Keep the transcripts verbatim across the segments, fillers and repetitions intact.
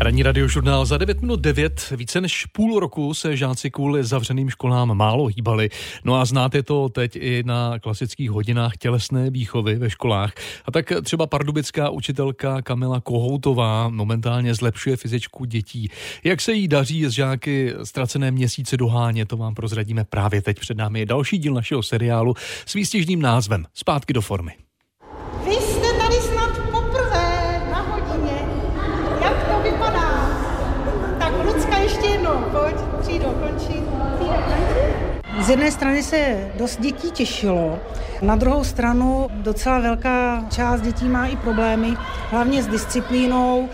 Ranní radiožurnál za devět minut devět. Více než půl roku se žáci kvůli zavřeným školám málo hýbali. No a znáte to teď i na klasických hodinách tělesné výchovy ve školách. A tak třeba pardubická učitelka Kamila Kohoutová momentálně zlepšuje fyzičku dětí. Jak se jí daří s žáky ztracené měsíce dohánět, to vám prozradíme právě teď. Před námi je další díl našeho seriálu s výstižným názvem Zpátky do formy. Vy jste tady snad poprvé na hodině. Jak to vypadá? Tak Lucka ještě jednou, pojď, Třído, končí. Z jedné strany se dost dětí těšilo, na druhou stranu docela velká část dětí má i problémy, hlavně s disciplínou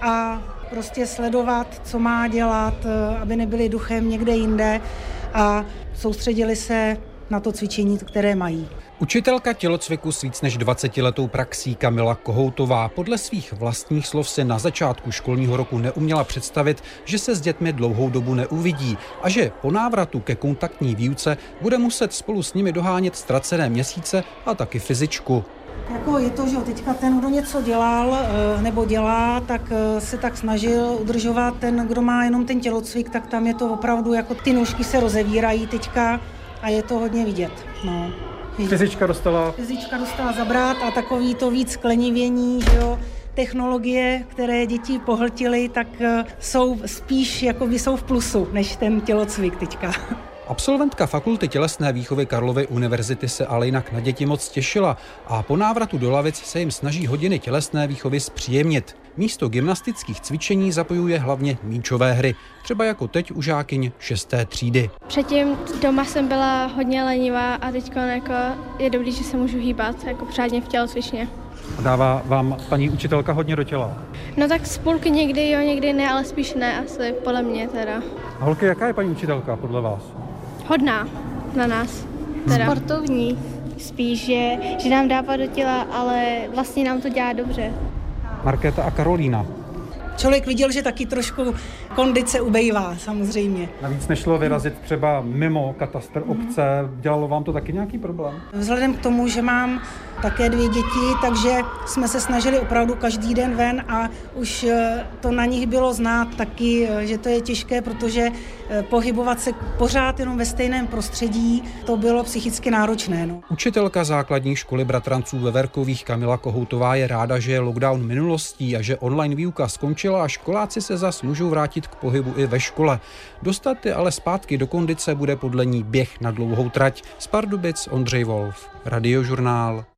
a prostě sledovat, co má dělat, aby nebyli duchem někde jinde a soustředili se na to cvičení, které mají. Učitelka tělocviku s víc než dvacetiletou praxí Kamila Kohoutová podle svých vlastních slov si na začátku školního roku neuměla představit, že se s dětmi dlouhou dobu neuvidí a že po návratu ke kontaktní výuce bude muset spolu s nimi dohánět ztracené měsíce a taky fyzičku. Jako je to, že teďka ten, kdo něco dělal nebo dělá, tak se tak snažil udržovat. Ten, kdo má jenom ten tělocvik, tak tam je to opravdu, jako ty nůžky se rozevírají teďka a je to hodně vidět. No. Fyzička dostala... Fyzička dostala zabrat a takový to víc sklenívění, že jo, technologie, které děti pohltily, tak jsou spíš, jakoby jsou v plusu, než ten tělocvik teďka. Absolventka fakulty tělesné výchovy Karlovy univerzity se ale jinak na děti moc těšila a po návratu do lavic se jim snaží hodiny tělesné výchovy zpříjemnit. Místo gymnastických cvičení zapojuje hlavně míčové hry, třeba jako teď u žákyň šesté třídy. Předtím doma jsem byla hodně lenivá a teď jako je dobrý, že se můžu hýbat jako pořádně v tělocvičně. A dává vám paní učitelka hodně do těla? No tak z půlky někdy jo, někdy ne, ale spíš ne asi, podle mě teda. A holky, jaká je paní učitelka podle vás? Hodná na nás. Teda. Sportovní. Spíš, že, že nám dává do těla, ale vlastně nám to dělá dobře. Markéta a Karolína. Člověk viděl, že taky trošku kondice ubejvá, samozřejmě. Navíc nešlo vyrazit třeba mimo katastr obce. Dělalo vám to taky nějaký problém? Vzhledem k tomu, že mám také dvě děti, takže jsme se snažili opravdu každý den ven a už to na nich bylo znát taky, že to je těžké, protože pohybovat se pořád jenom ve stejném prostředí, to bylo psychicky náročné. No. Učitelka základní školy bratranců ve Verkových Kamila Kohoutová je ráda, že je lockdown minulostí a že online výuka skončila a školáci se zas můžou vrátit k pohybu i ve škole. Dostat je ale zpátky do kondice bude podle ní běh na dlouhou trať. Z Pardubic Ondřej Wolf, Radiožurnál.